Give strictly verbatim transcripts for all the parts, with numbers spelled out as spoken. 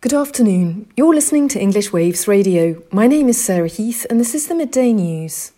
Good afternoon. You're listening to English Waves Radio. My name is Sarah Heath and this is the Midday News.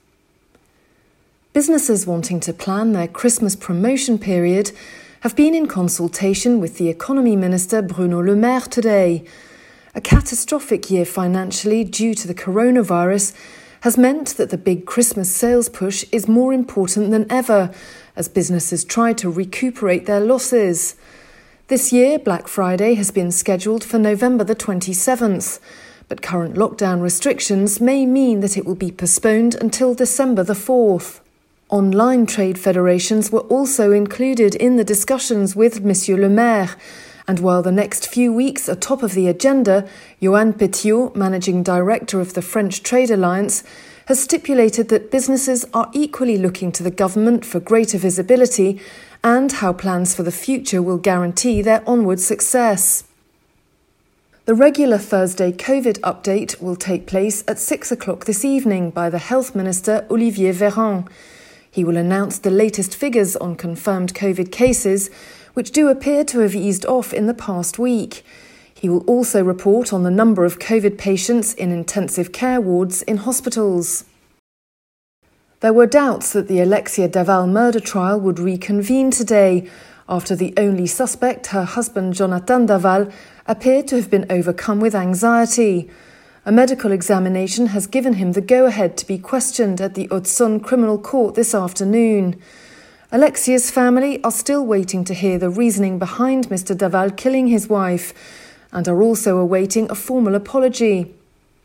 Businesses wanting to plan their Christmas promotion period have been in consultation with the Economy Minister Bruno Le Maire today. A catastrophic year financially due to the coronavirus has meant that the big Christmas sales push is more important than ever as businesses try to recuperate their losses. This year, Black Friday has been scheduled for November the twenty-seventh, but current lockdown restrictions may mean that it will be postponed until December the fourth. Online trade federations were also included in the discussions with Monsieur Le Maire, and while the next few weeks are top of the agenda, Johan Petiot, Managing Director of the French Trade Alliance, has stipulated that businesses are equally looking to the government for greater visibility and how plans for the future will guarantee their onward success. The regular Thursday COVID update will take place at six o'clock this evening by the Health Minister Olivier Véran. He will announce the latest figures on confirmed COVID cases, which do appear to have eased off in the past week. He will also report on the number of COVID patients in intensive care wards in hospitals. There were doubts that the Alexia Daval murder trial would reconvene today after the only suspect, her husband Jonathan Daval, appeared to have been overcome with anxiety. A medical examination has given him the go-ahead to be questioned at the Haute-Saône Criminal Court this afternoon. Alexia's family are still waiting to hear the reasoning behind Mister Daval killing his wife and are also awaiting a formal apology.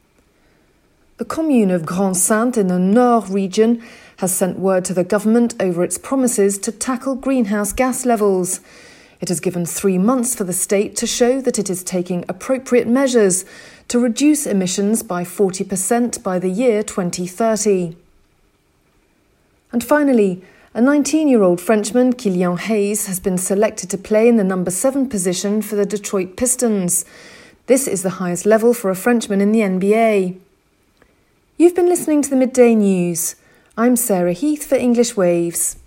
The commune of Grande-Sainte in the Nord region has sent word to the government over its promises to tackle greenhouse gas levels. It has given three months for the state to show that it is taking appropriate measures to reduce emissions by forty percent by the year twenty thirty. And finally, a nineteen-year-old Frenchman, Kylian Hayes, has been selected to play in the number seven position for the Detroit Pistons. This is the highest level for a Frenchman in the N B A. You've been listening to the Midday News. I'm Sarah Heath for English Waves.